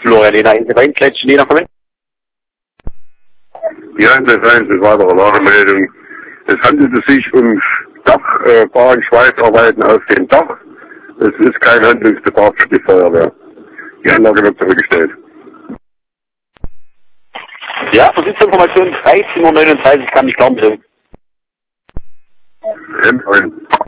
Florian Lehner, Interventkletschen, Lehner, komm hin. Ja, das ist eine weitere Warnmeldung. Es handelt sich um Dachbaren, Schweißarbeiten auf dem Dach. Es ist kein Handlungsbedarf für die Feuerwehr. Die Anlage wird zurückgestellt. Ja, Positioninformation 13:39 Uhr, kann ich kaum bringen. M1.